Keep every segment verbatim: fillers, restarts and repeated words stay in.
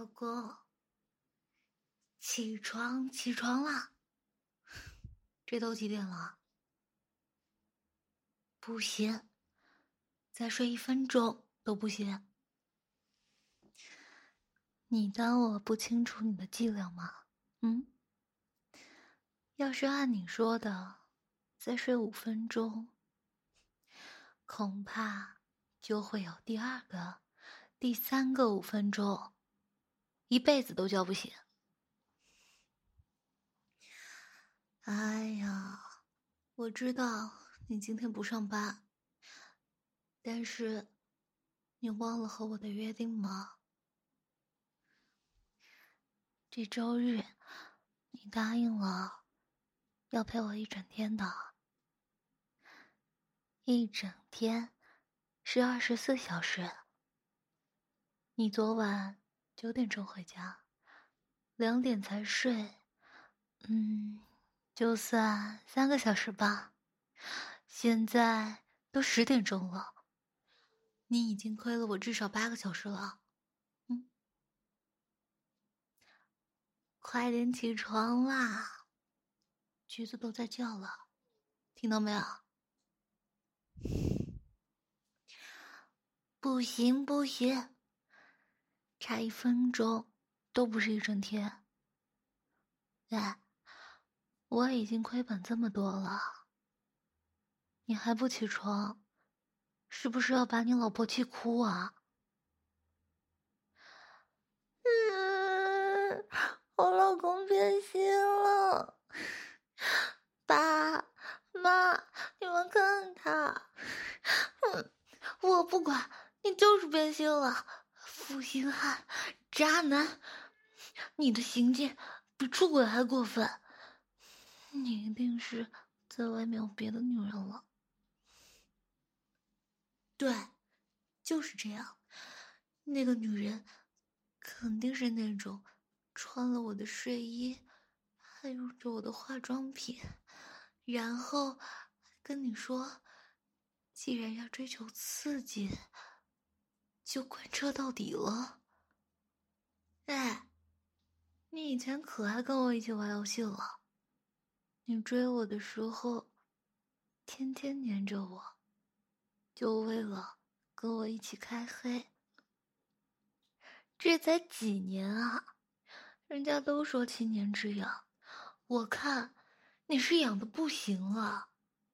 老公，起床起床啦！这都几点了？不行，再睡一分钟都不行。你当我不清楚你的伎俩吗？嗯？要是按你说的，再睡五分钟，恐怕就会有第二个、第三个五分钟，一辈子都叫不醒。哎呀，我知道你今天不上班，但是你忘了和我的约定吗？这周日你答应了要陪我一整天的。一整天是二十四小时。你昨晚九点钟回家，两点才睡，嗯，就算三个小时吧。现在都十点钟了，你已经亏了我至少八个小时了。嗯，快点起床啦！橘子都在叫了，听到没有？不行不行，差一分钟都不是一整天。哎，我已经亏本这么多了，你还不起床，是不是要把你老婆气哭啊？嗯，我老公变心了，爸妈，你们看他，嗯，我不管，你就是变心了，负心汉，渣男，你的行径比出轨还过分，你一定是在外面有别的女人了。对，就是这样，那个女人肯定是那种穿了我的睡衣，还用着我的化妆品，然后跟你说，既然要追求刺激，就贯彻到底了。哎，你以前可爱跟我一起玩游戏了，你追我的时候，天天黏着我，就为了跟我一起开黑。这才几年啊，人家都说七年之痒，我看你是痒的不行了。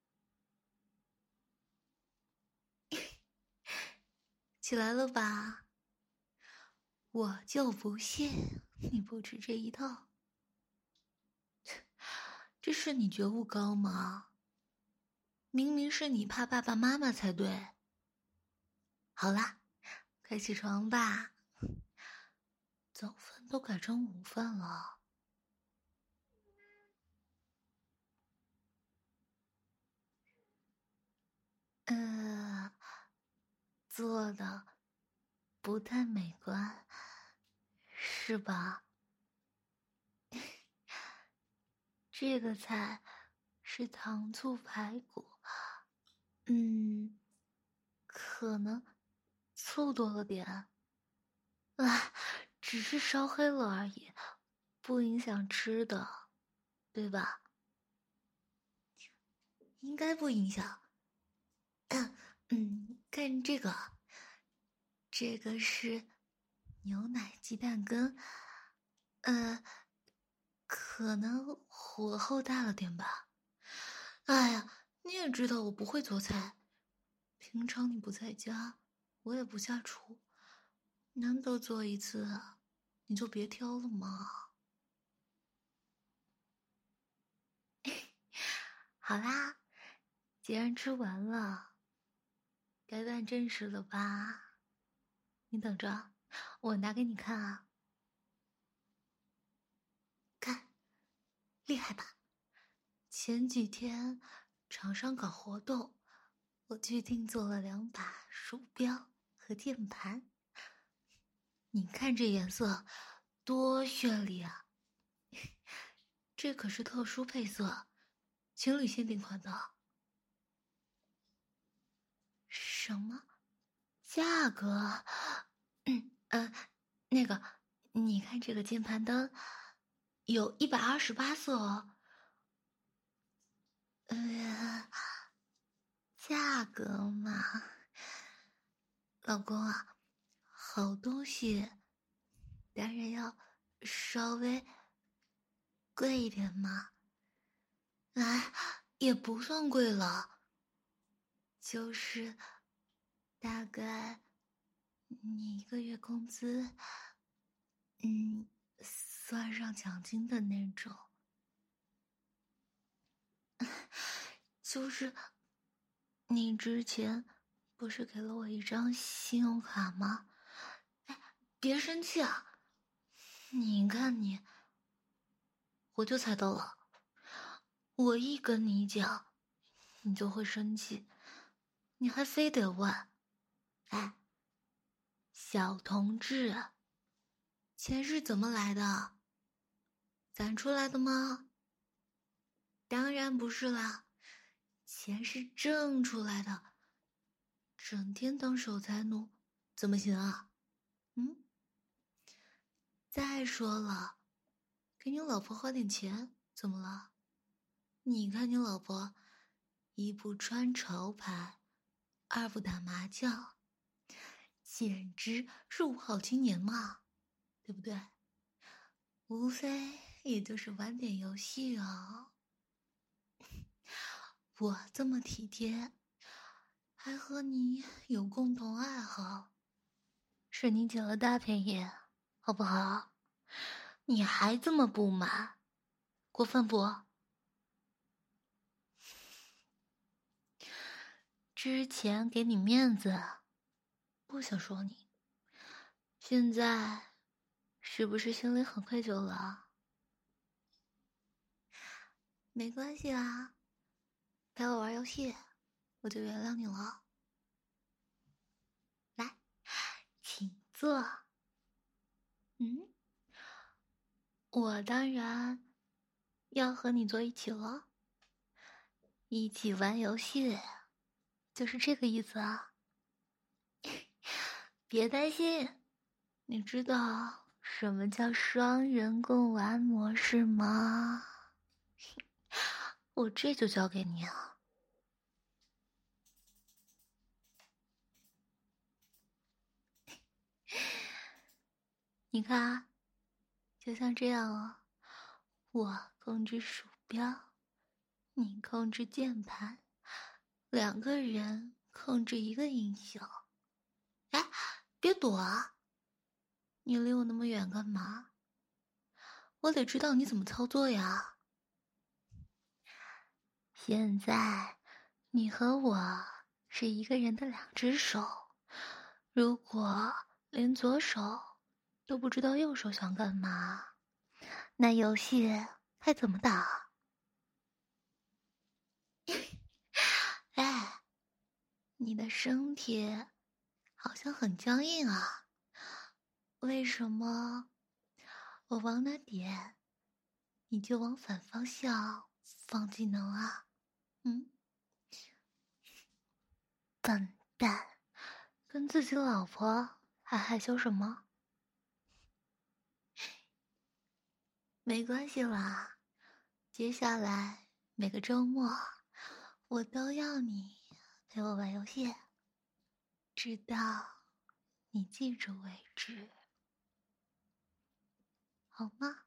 起来了吧？我就不信你不吃这一套。这是你觉悟高吗？明明是你怕爸爸妈妈才对。好啦，快起床吧，早饭都改成午饭了。呃，做的不太美观，是吧？这个菜是糖醋排骨，嗯，可能醋多了点，啊，只是烧黑了而已，不影响吃的，对吧？应该不影响。嗯，看这个，这个是牛奶鸡蛋羹，呃，可能火候大了点吧。哎呀，你也知道我不会做菜，平常你不在家，我也不下厨，难得做一次，你就别挑了嘛。好啦，既然吃完了，该办正事了吧？你等着，我拿给你看啊。看，厉害吧？前几天厂商搞活动，我去定做了两把鼠标和键盘。你看这颜色多绚丽啊！这可是特殊配色，情侣限定款的。什么价格？嗯呃，那个， 你看这个键盘灯，有一百二十八色哦。呃，价格嘛，老公啊，好东西当然要稍微贵一点嘛。哎，也不算贵了，就是大概你一个月工资，嗯，算上奖金的那种。就是你之前不是给了我一张信用卡吗？哎，别生气啊！你看你，我就猜到了，我一跟你讲，你就会生气，你还非得问。哎，小同志，钱是怎么来的？攒出来的吗？当然不是啦，钱是挣出来的。整天当守财奴，怎么行啊？嗯。再说了，给你老婆花点钱，怎么了？你看你老婆，一不穿潮牌，二不打麻将，简直是五好青年嘛，对不对？无非也就是玩点游戏啊。我这么体贴，还和你有共同爱好，是你捡了大便宜，好不好？你还这么不满，过分不？之前给你面子，不想说你，现在是不是心里很愧疚了？没关系啦，陪我玩游戏，我就原谅你了。来，请坐。嗯，我当然要和你坐一起了，一起玩游戏，就是这个意思啊。别担心，你知道什么叫双人共玩模式吗？我这就交给你啊。你看，就像这样哦，我控制鼠标，你控制键盘，两个人控制一个音效。哎，别躲啊！你离我那么远干嘛？我得知道你怎么操作呀。现在，你和我是一个人的两只手，如果连左手都不知道右手想干嘛，那游戏还怎么打？哎，你的身体好像很僵硬啊，为什么我往哪点，你就往反方向放技能啊？嗯，笨蛋，跟自己老婆还害羞什么？没关系啦，接下来每个周末我都要你陪我玩游戏，直到你记住为止，好吗？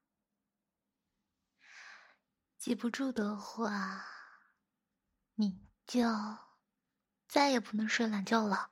记不住的话，你就再也不能睡懒觉了。